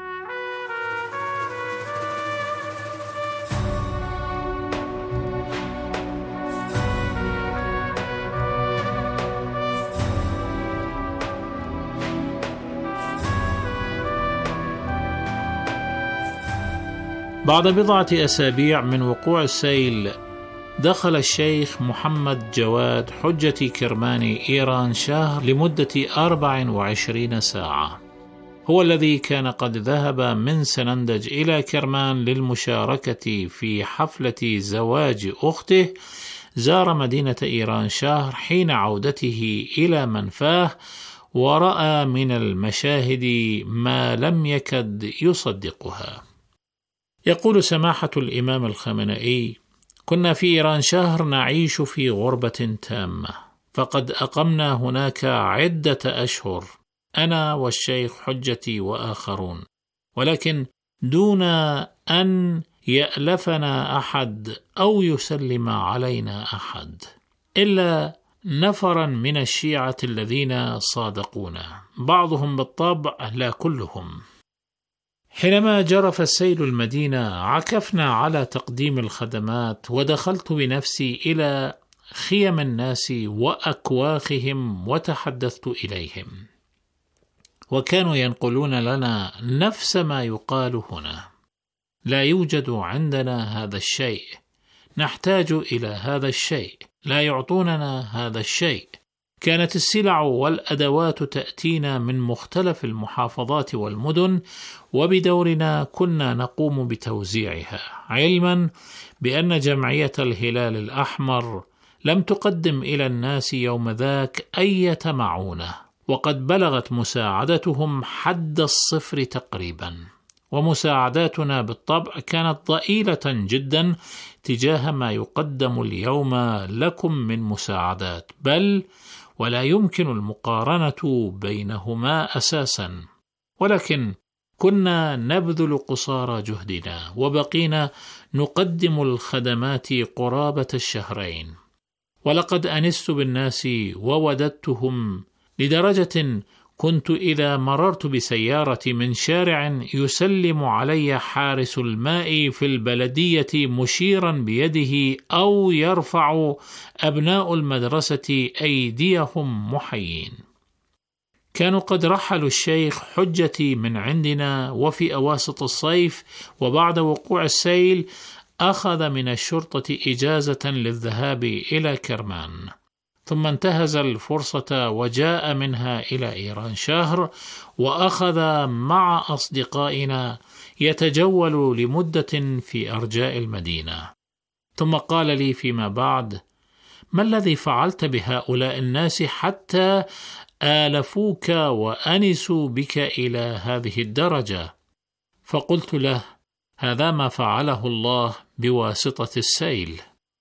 بعد بضعة أسابيع من وقوع السيل، دخل الشيخ محمد جواد حجة كرمان إيران شهر لمدة 24 ساعة. هو الذي كان قد ذهب من سنندج إلى كرمان للمشاركة في حفلة زواج أخته، زار مدينة إيران شهر حين عودته إلى منفاه، ورأى من المشاهد ما لم يكد يصدقها. يقول سماحة الإمام الخامنئي: كنا في إيران شهر نعيش في غربة تامة، فقد أقمنا هناك عدة أشهر أنا والشيخ حجتي وآخرون، ولكن دون أن يألفنا أحد أو يسلم علينا أحد إلا نفرا من الشيعة الذين صادقونا، بعضهم بالطبع لا كلهم. حينما جرف السيل المدينة عكفنا على تقديم الخدمات، ودخلت بنفسي إلى خيم الناس وأكواخهم وتحدثت إليهم، وكانوا ينقلون لنا نفس ما يقال هنا: لا يوجد عندنا هذا الشيء، نحتاج إلى هذا الشيء، لا يعطوننا هذا الشيء. كانت السلع والأدوات تأتينا من مختلف المحافظات والمدن، وبدورنا كنا نقوم بتوزيعها، علما بأن جمعية الهلال الأحمر لم تقدم إلى الناس يوم ذاك أي معونة، وقد بلغت مساعدتهم حد الصفر تقريبا، ومساعداتنا بالطبع كانت ضئيلة جدا تجاه ما يقدم اليوم لكم من مساعدات، بل ولا يمكن المقارنة بينهما أساسا. ولكن كنا نبذل قصارى جهدنا، وبقينا نقدم الخدمات قرابة الشهرين، ولقد أنست بالناس ووددتهم لدرجة كنت إذا مررت بسيارة من شارع يسلم علي حارس الماء في البلدية مشيرا بيده، أو يرفع أبناء المدرسة أيديهم محيين. كانوا قد رحلوا الشيخ حجتي من عندنا، وفي أواسط الصيف وبعد وقوع السيل أخذ من الشرطة إجازة للذهاب إلى كرمان، ثم انتهز الفرصة وجاء منها إلى إيران شهر، وأخذ مع أصدقائنا يتجول لمدة في أرجاء المدينة. ثم قال لي فيما بعد: ما الذي فعلت بهؤلاء الناس حتى آلفوك وأنسوا بك إلى هذه الدرجة؟ فقلت له: هذا ما فعله الله بواسطة السيل.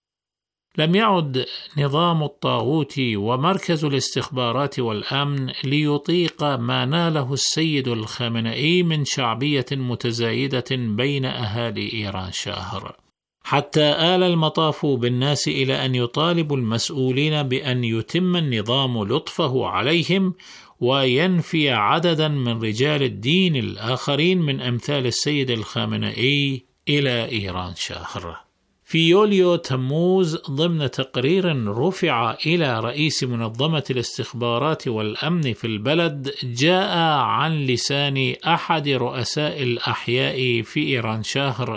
لم يعد نظام الطاغوت ومركز الاستخبارات والأمن ليطيق ما ناله السيد الخامنئي من شعبية متزايدة بين أهالي إيران شهر، حتى آل المطاف بالناس إلى أن يطالبوا المسؤولين بأن يتم النظام لطفه عليهم، وينفي عددا من رجال الدين الآخرين من أمثال السيد الخامنئي إلى إيران شهر. في يوليو تموز، ضمن تقرير رفع إلى رئيس منظمة الاستخبارات والأمن في البلد، جاء عن لسان أحد رؤساء الأحياء في إيران شهر: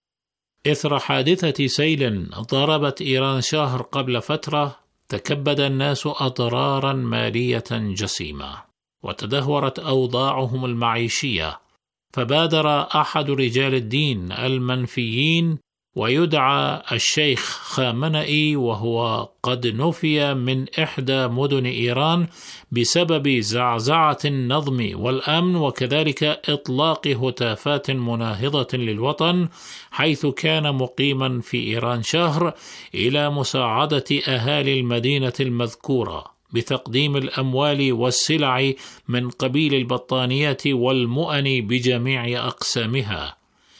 إثر حادثة سيل ضربت إيران شهر قبل فترة، تكبد الناس أضرارا مالية جسيمة، وتدهورت أوضاعهم المعيشية، فبادر أحد رجال الدين المنفيين ويدعى الشيخ خامنئي، وهو قد نفي من إحدى مدن إيران بسبب زعزعة النظم والأمن، وكذلك إطلاق هتافات مناهضة للوطن، حيث كان مقيما في إيران شهر، إلى مساعدة أهالي المدينة المذكورة بتقديم الأموال والسلع من قبيل البطانيات والمؤن بجميع أقسامها.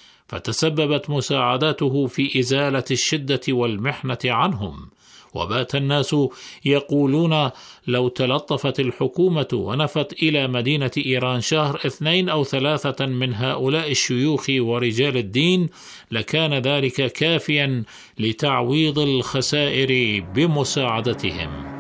فتسببت مساعداته في إزالة الشدة والمحنة عنهم، وبات الناس يقولون: لو تلطفت الحكومة ونفت إلى مدينة إيران شهر 2 أو 3 من هؤلاء الشيوخ ورجال الدين، لكان ذلك كافيا لتعويض الخسائر بمساعدتهم.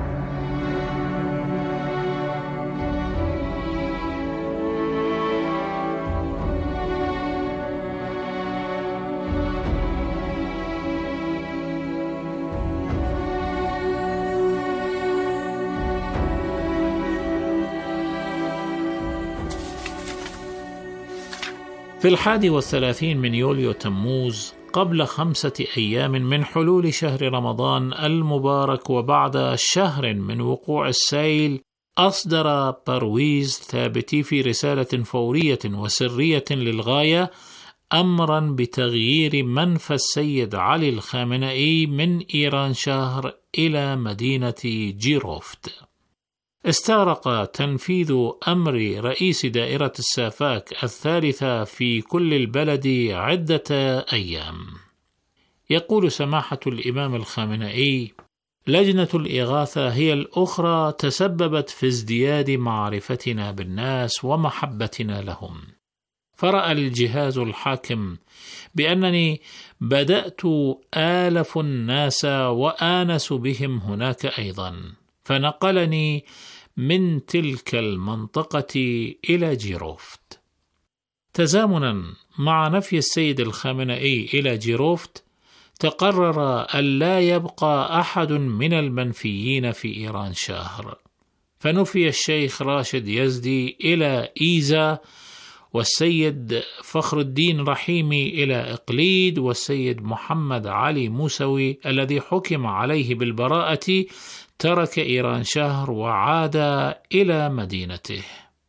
في 31 من يوليو تموز، قبل 5 أيام من حلول شهر رمضان المبارك وبعد شهر من وقوع السيل، أصدر برويز ثابتي في رسالة فورية وسرية للغاية أمرا بتغيير منفى السيد علي الخامنئي من إيرانشهر إلى مدينة جيروفت. استغرق تنفيذ أمر رئيس دائرة السافاك الثالثة في كل البلد عدة أيام. يقول سماحة الإمام الخامنئي: لجنة الإغاثة هي الأخرى تسببت في ازدياد معرفتنا بالناس ومحبتنا لهم، فرأى الجهاز الحاكم بأنني بدأت آلف الناس وآنس بهم هناك أيضا، فنقلني من تلك المنطقة إلى جيروفت. تزامنا مع نفي السيد الخامنئي إلى جيروفت، تقرر ألا يبقى أحد من المنفيين في إيرانشهر، فنفي الشيخ راشد يزدي إلى إيزا، والسيد فخر الدين رحيمي إلى إقليد، والسيد محمد علي موسوي الذي حكم عليه بالبراءة ترك إيرانشهر وعاد إلى مدينته.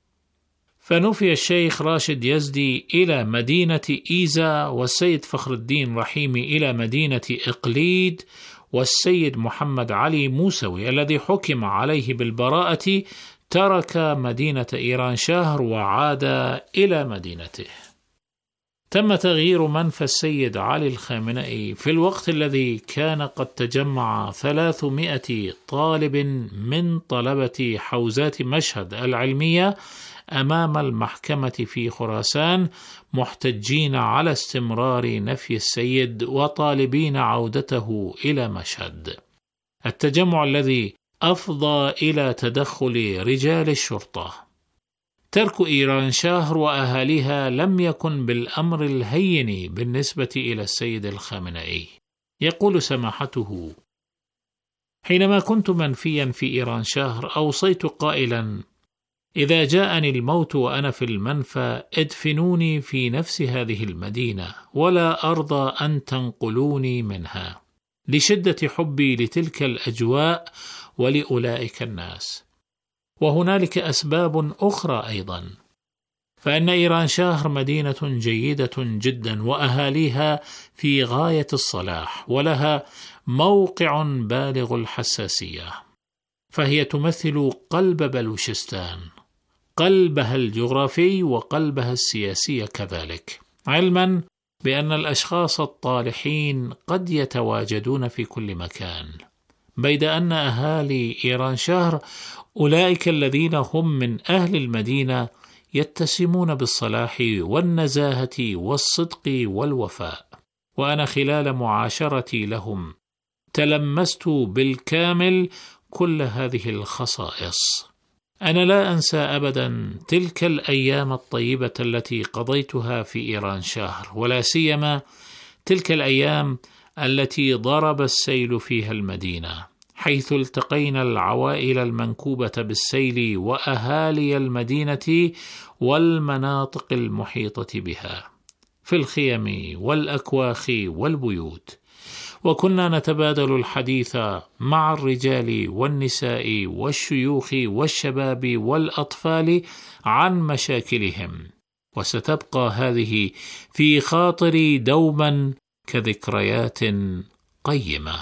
فنفي الشيخ راشد يزدي إلى مدينة إيزا، والسيد فخر الدين رحيمي إلى مدينة إقليد، والسيد محمد علي موسوي الذي حكم عليه بالبراءة ترك مدينة إيرانشهر وعاد إلى مدينته. تم تغيير منفى السيد علي الخامنئي في الوقت الذي كان قد تجمع 300 طالب من طلبة حوزات مشهد العلمية أمام المحكمة في خراسان، محتجين على استمرار نفي السيد وطالبين عودته إلى مشهد. التجمع الذي أفضى إلى تدخل رجال الشرطة. ترك إيرانشهر وأهاليها لم يكن بالأمر الهين بالنسبة إلى السيد الخامنئي. يقول سماحته: حينما كنت منفيا في إيرانشهر أوصيت قائلا: إذا جاءني الموت وأنا في المنفى ادفنوني في نفس هذه المدينة، ولا أرضى أن تنقلوني منها، لشدة حبي لتلك الأجواء ولأولئك الناس. وهنالك أسباب أخرى أيضا، فإن إيرانشهر مدينة جيدة جدا، وأهاليها في غاية الصلاح، ولها موقع بالغ الحساسية، فهي تمثل قلب بلوشستان، قلبها الجغرافي وقلبها السياسي كذلك، علما بأن الأشخاص الطالحين قد يتواجدون في كل مكان، بيد أن أهالي إيرانشهر أولئك الذين هم من أهل المدينة يتسمون بالصلاح والنزاهة والصدق والوفاء. وأنا خلال معاشرتي لهم تلمست بالكامل كل هذه الخصائص. أنا لا أنسى أبدا تلك الأيام الطيبة التي قضيتها في إيرانشهر، ولا سيما تلك الأيام التي ضرب السيل فيها المدينة، حيث التقينا العوائل المنكوبة بالسيل وأهالي المدينة والمناطق المحيطة بها في الخيم والأكواخ والبيوت، وكنا نتبادل الحديث مع الرجال والنساء والشيوخ والشباب والأطفال عن مشاكلهم، وستبقى هذه في خاطري دوما كذكريات قيمة.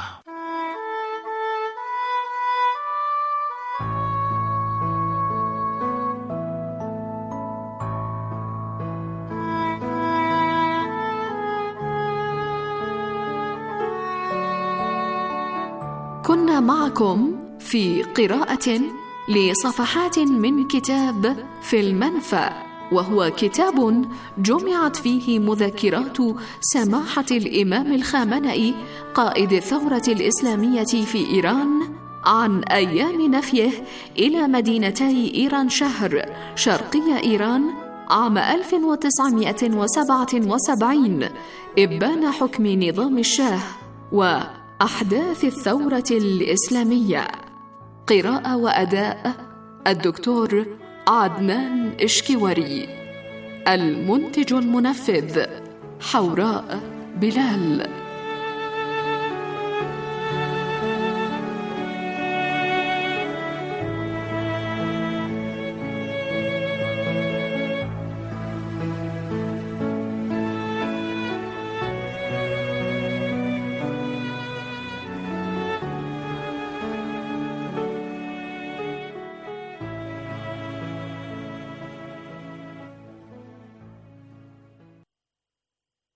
كنا معكم في قراءة لصفحات من كتاب في المنفى، وهو كتاب جمعت فيه مذكرات سماحة الإمام الخامنئي قائد الثورة الإسلامية في إيران عن أيام نفيه إلى مدينتي إيرانشهر شرقي إيران عام 1977 إبان حكم نظام الشاه وأحداث الثورة الإسلامية. قراءة وأداء الدكتور عدنان إشكيوري. المنتج المنفذ حوراء بلال.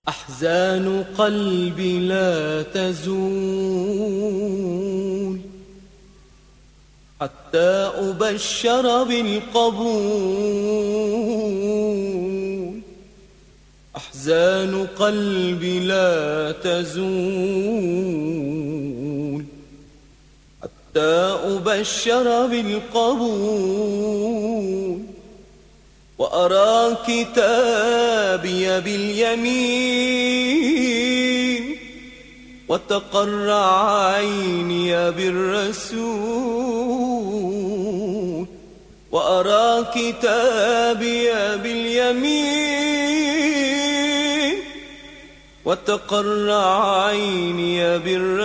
أحزان قلبي لا تزول حتى أبشر بالقبول. أحزان قلبي لا تزول حتى أبشر بالقبول. وأرى كتابي باليمين وتقر عيني بالرسول. وأرى كتابي باليمين وتقر عيني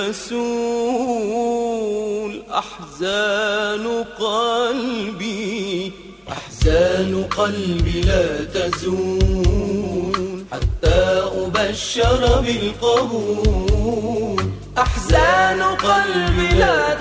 بالرسول. أحزان قلبي لا تزول حتى أبشر بالقبول. أحزان قلبي لا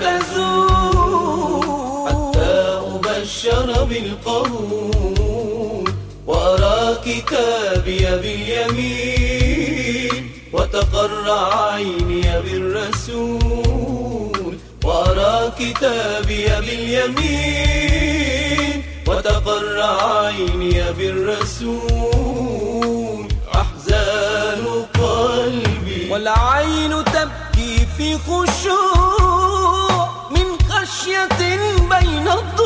تزول حتى أبشر بالقبول. وأرى كتابي باليمين وتقر عيني بالرسول. وأرى كتابي باليمين وتقر عيني بالرسول. أحزان قلبي والعين تبكي في خشوع من خشية بين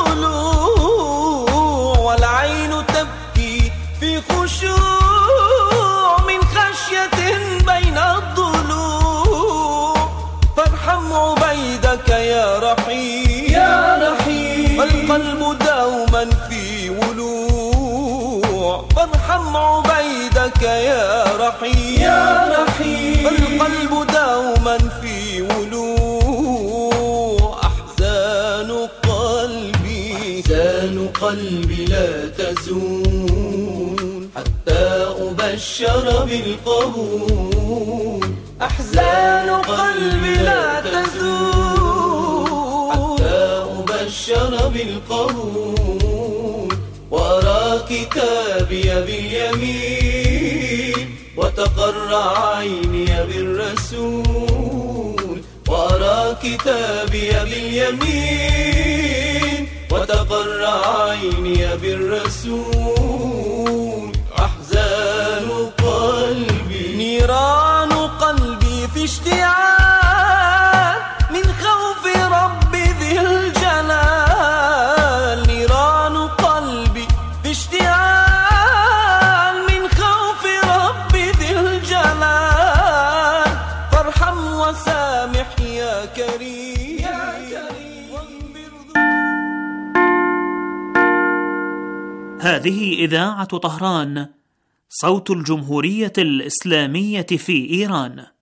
الضلوع. والعين تبكي في خشوع من خشية بين الضلوع. فارحم عبيدك يا رحيم يا رحيم. والقلب دوما في ولوع. فارحم عبيدك يا رحيم يا رحيم. والقلب دوما في ولوع. أحزان قلبي لا تزول حتى أبشر بالقبول. أحزان قلبي لا تزول حتى أبشر بالقبول. وأرى كتابي باليمين وتقر عيني بالرسول. وأرى كتابي باليمين وتقر عيني بالرسول. أحزان قلبي نيران قلبي في اشتعال من خوف رب ذي الجلال. نيران قلبي في اشتعال من خوف رب ذي الجلال. فارحم وسامح يا كريم. هذه إذاعة طهران، صوت الجمهورية الإسلامية في إيران.